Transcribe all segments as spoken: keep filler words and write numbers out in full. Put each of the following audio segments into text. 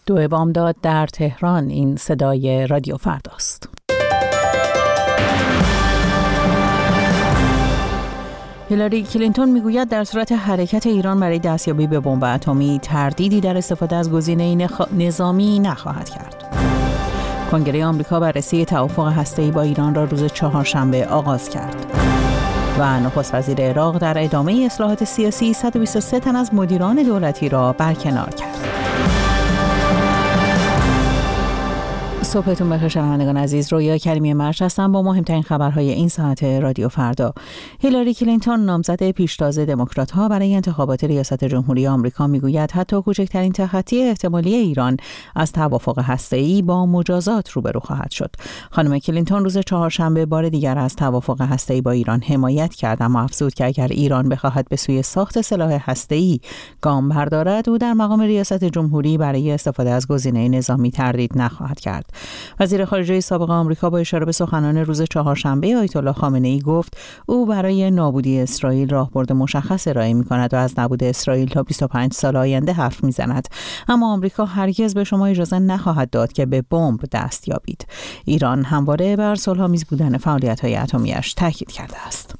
دو بامداد در تهران. این صدای رادیو فرداست. هیلاری کلینتون میگوید در صورت حرکت ایران برای دستیابی به بمب اتمی تردیدی در استفاده از گزینه نخ... نظامی نخواهد کرد. کنگره آمریکا بررسی توافق هسته‌ای با ایران را روز چهارشنبه آغاز کرد. و نخست وزیر عراق در ادامه اصلاحات سیاسی صد و بیست و سه تن از مدیران دولتی را برکنار کرد. صبحتون بخیر شنوندگان عزیز، رویا کریمی مرش هستم با مهمترین خبرهای این ساعت رادیو فردا. هیلاری کلینتون نامزد پیشتاز دموکرات‌ها برای انتخابات ریاست جمهوری آمریکا میگوید حتی کوچکترین تخطی احتمالی ایران از توافق هسته‌ای با مجازات روبرو خواهد شد. خانم کلینتون روز چهارشنبه بار دیگر از توافق هسته‌ای با ایران حمایت کرد، اما افزود که اگر ایران بخواهد به سوی ساخت سلاح هسته‌ای گام بردارد، او در مقام ریاست جمهوری برای استفاده از گزینه نظامی تردید نخواهد کرد. وزیر خارجه سابق آمریکا با اشاره به سخنان روز چهارشنبه آیت الله خامنه‌ای گفت او برای نابودی اسرائیل راهبرد مشخص ارائه می‌کند و از نابود اسرائیل تا بیست و پنج سال آینده حرف می‌زند، اما آمریکا هرگز به شما اجازه نخواهد داد که به بمب دست یابید. ایران همواره بر صلح‌آمیز بودن فعالیت‌های اتمی‌اش تاکید کرده است.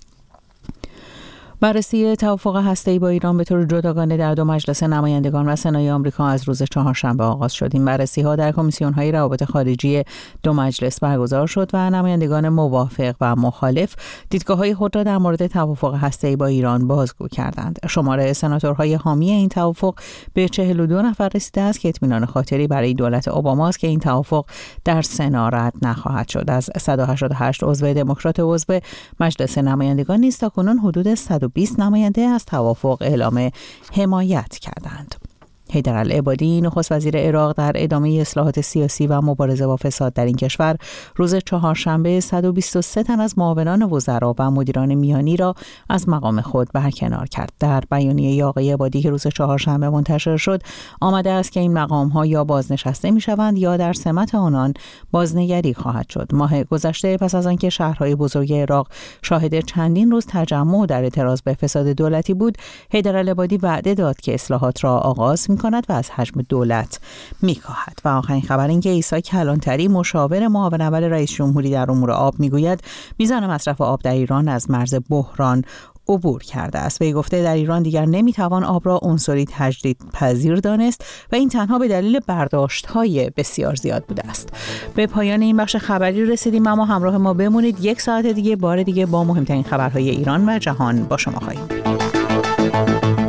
بررسی توافق هسته‌ای با ایران به طور جداگانه در دو مجلس نمایندگان و سنای آمریکا از روز چهارشنبه آغاز شد. این بررسی‌ها در کمیسیون‌های روابط خارجی دو مجلس برگزار شد و نمایندگان موافق و مخالف دیدگاه‌های خود را در مورد توافق هسته‌ای با ایران بازگو کردند. شمار سناتورهای حامی این توافق به چهل و دو نفر رسیده است که اطمینان خاطری برای دولت اوباما است که این توافق در سنا رد نخواهد شد. از صد و هشتاد و هشت عضو دموکرات عضو مجلس نمایندگان نیز تاکنون حدود صد و بیست نماینده از توافق اعلام حمایت کردند. حیدرالعبادی نخست وزیر عراق در ادامه اصلاحات سیاسی و مبارزه با فساد در این کشور روز چهارشنبه صد و بیست و سه تن از معاونان وزرا و مدیران میانی را از مقام خود برکنار کرد. در بیانیه آقای عبادی که روز چهارشنبه منتشر شد آمده است که این مقام‌ها یا بازنشسته می‌شوند یا در سمت آنان بازنگری خواهد شد. ماه گذشته پس از آنکه شهرهای بزرگ عراق شاهد چندین روز تجمع در اعتراض به فساد دولتی بود، حیدرالعبادی وعده داد که اصلاحات را آغاز کند و از حجم دولت می‌کاهد. و آخرین خبر این که عیسی کلانتری مشاور معاون اول رئیس جمهوری در امور آب میگوید میزان مصرف آب در ایران از مرز بحران عبور کرده است. وی گفته در ایران دیگر نمیتوان آب را عنصری تجدید پذیر دانست و این تنها به دلیل برداشت‌های بسیار زیاد بوده است. به پایان این بخش خبری رسیدیم، اما همراه ما بمونید. یک ساعت دیگه بار دیگه با مهمترین خبرهای ایران و جهان با شما خواهیم بود.